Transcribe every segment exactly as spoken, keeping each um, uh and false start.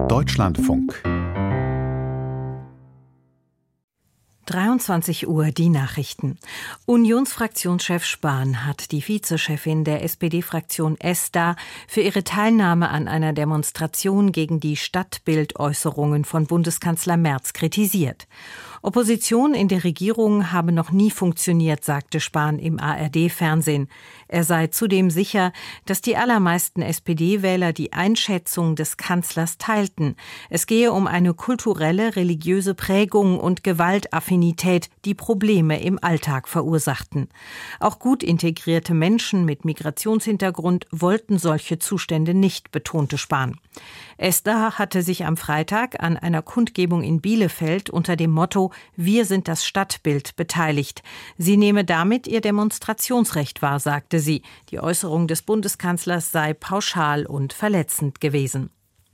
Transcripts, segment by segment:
Deutschlandfunk. dreiundzwanzig Uhr, die Nachrichten. Unionsfraktionschef Spahn hat die Vizechefin der S P D-Fraktion Esther für ihre Teilnahme an einer Demonstration gegen die Stadtbildäußerungen von Bundeskanzler Merz kritisiert. Opposition in der Regierung habe noch nie funktioniert, sagte Spahn im A R D-Fernsehen. Er sei zudem sicher, dass die allermeisten S P D-Wähler die Einschätzung des Kanzlers teilten. Es gehe um eine kulturelle, religiöse Prägung und Gewaltaffinität, die Probleme im Alltag verursachten. Auch gut integrierte Menschen mit Migrationshintergrund wollten solche Zustände nicht, betonte Spahn. Esther hatte sich am Freitag an einer Kundgebung in Bielefeld unter dem Motto „Wir sind das Stadtbild" beteiligt. Sie nehme damit ihr Demonstrationsrecht wahr, sagte sie. Die Äußerung des Bundeskanzlers sei pauschal und verletzend gewesen.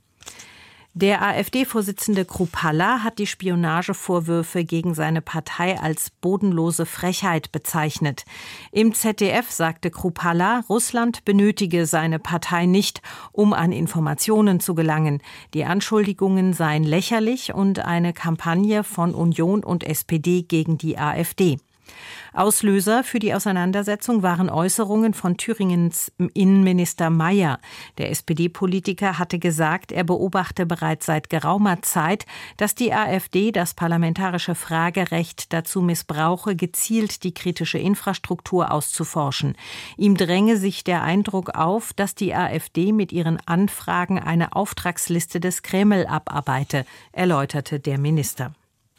Der AfD-Vorsitzende Kruppalla hat die Spionagevorwürfe gegen seine Partei als bodenlose Frechheit bezeichnet. Im Z D F sagte Kruppalla, Russland benötige seine Partei nicht, um an Informationen zu gelangen. Die Anschuldigungen seien lächerlich und eine Kampagne von Union und S P D gegen die AfD. Auslöser für die Auseinandersetzung waren Äußerungen von Thüringens Innenminister Mayer. Der S P D-Politiker hatte gesagt, er beobachte bereits seit geraumer Zeit, dass die AfD das parlamentarische Fragerecht dazu missbrauche, gezielt die kritische Infrastruktur auszuforschen. Ihm dränge sich der Eindruck auf, dass die AfD mit ihren Anfragen eine Auftragsliste des Kreml abarbeite, erläuterte der Minister.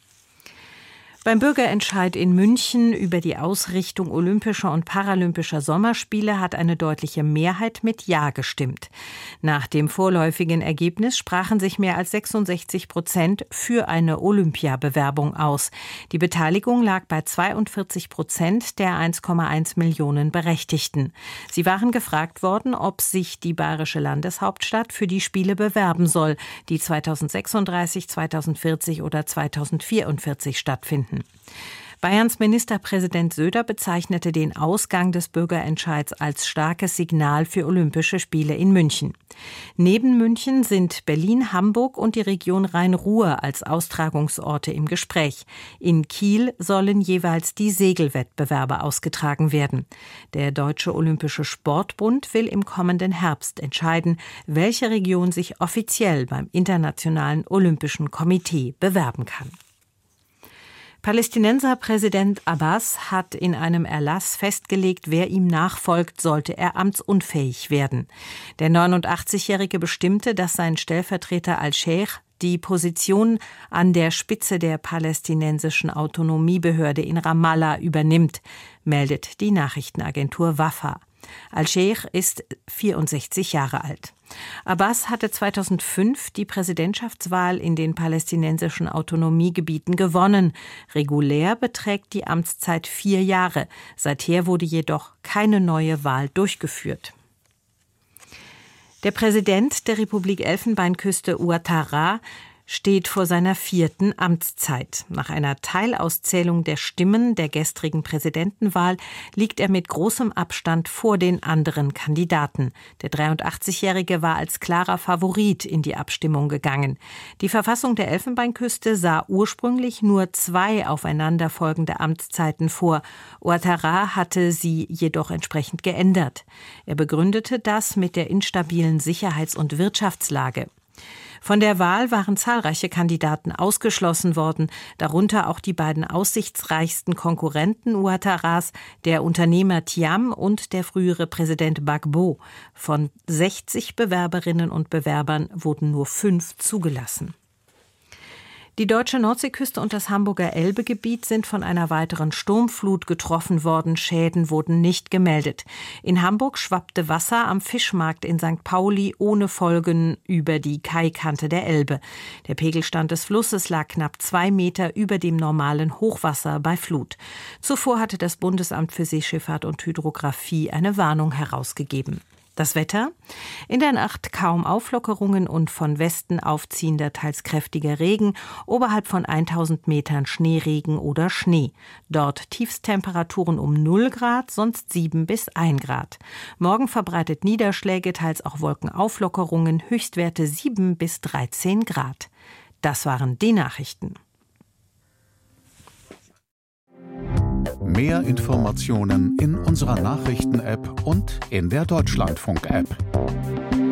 Beim Bürgerentscheid in München über die Ausrichtung olympischer und paralympischer Sommerspiele hat eine deutliche Mehrheit mit Ja gestimmt. Nach dem vorläufigen Ergebnis sprachen sich mehr als sechsundsechzig Prozent für eine Olympiabewerbung aus. Die Beteiligung lag bei zweiundvierzig Prozent der eins Komma eins Millionen Berechtigten. Sie waren gefragt worden, ob sich die bayerische Landeshauptstadt für die Spiele bewerben soll, die zweitausendsechsunddreißig, zweitausendvierzig oder zweitausendvierundvierzig stattfinden. Bayerns Ministerpräsident Söder bezeichnete den Ausgang des Bürgerentscheids als starkes Signal für Olympische Spiele in München. Neben München sind Berlin, Hamburg und die Region Rhein-Ruhr als Austragungsorte im Gespräch. In Kiel sollen jeweils die Segelwettbewerbe ausgetragen werden. Der Deutsche Olympische Sportbund will im kommenden Herbst entscheiden, welche Region sich offiziell beim Internationalen Olympischen Komitee bewerben kann. Palästinenserpräsident Abbas hat in einem Erlass festgelegt, wer ihm nachfolgt, sollte er amtsunfähig werden. Der neunundachtzigjährige bestimmte, dass sein Stellvertreter al-Sheikh die Position an der Spitze der palästinensischen Autonomiebehörde in Ramallah übernimmt, meldet die Nachrichtenagentur Wafa. Al-Sheikh ist vierundsechzig Jahre alt. Abbas hatte zweitausendfünf die Präsidentschaftswahl in den palästinensischen Autonomiegebieten gewonnen. Regulär beträgt die Amtszeit vier Jahre. Seither wurde jedoch keine neue Wahl durchgeführt. Der Präsident der Republik Elfenbeinküste Ouattara steht vor seiner vierten Amtszeit. Nach einer Teilauszählung der Stimmen der gestrigen Präsidentenwahl liegt er mit großem Abstand vor den anderen Kandidaten. Der dreiundachtzigjährige war als klarer Favorit in die Abstimmung gegangen. Die Verfassung der Elfenbeinküste sah ursprünglich nur zwei aufeinanderfolgende Amtszeiten vor. Ouattara hatte sie jedoch entsprechend geändert. Er begründete das mit der instabilen Sicherheits- und Wirtschaftslage. Von der Wahl waren zahlreiche Kandidaten ausgeschlossen worden, darunter auch die beiden aussichtsreichsten Konkurrenten Ouattaras, der Unternehmer Thiam und der frühere Präsident Gbagbo. Von sechzig Bewerberinnen und Bewerbern wurden nur fünf zugelassen. Die deutsche Nordseeküste und das Hamburger Elbegebiet sind von einer weiteren Sturmflut getroffen worden. Schäden wurden nicht gemeldet. In Hamburg schwappte Wasser am Fischmarkt in Sankt Pauli ohne Folgen über die Kaikante der Elbe. Der Pegelstand des Flusses lag knapp zwei Meter über dem normalen Hochwasser bei Flut. Zuvor hatte das Bundesamt für Seeschifffahrt und Hydrographie eine Warnung herausgegeben. Das Wetter? In der Nacht kaum Auflockerungen und von Westen aufziehender, teils kräftiger Regen, oberhalb von tausend Metern Schneeregen oder Schnee. Dort Tiefsttemperaturen um null Grad, sonst sieben bis ein Grad. Morgen verbreitet Niederschläge, teils auch Wolkenauflockerungen, Höchstwerte sieben bis dreizehn Grad. Das waren die Nachrichten. Mehr Informationen in unserer Nachrichten-App und in der Deutschlandfunk-App.